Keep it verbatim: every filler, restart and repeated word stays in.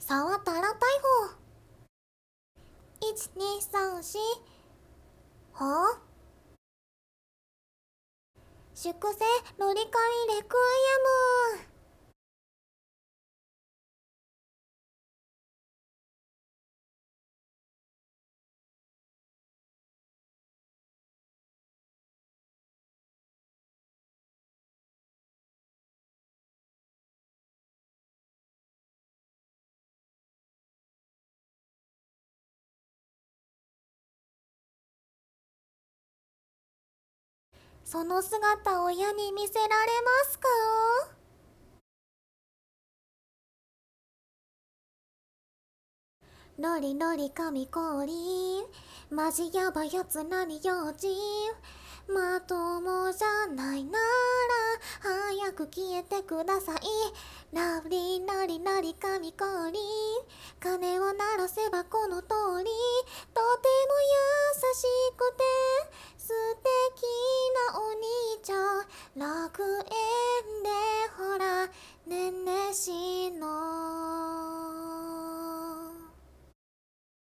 触ったら逮捕。いちにさんしはあ。粛清ロリカミレクイエム。その姿を親に見せられますか？ロリロリ神降臨。マジヤバやつ何用心。まともじゃないなら早く消えてください。ラブリーロリロリ神降臨。金をな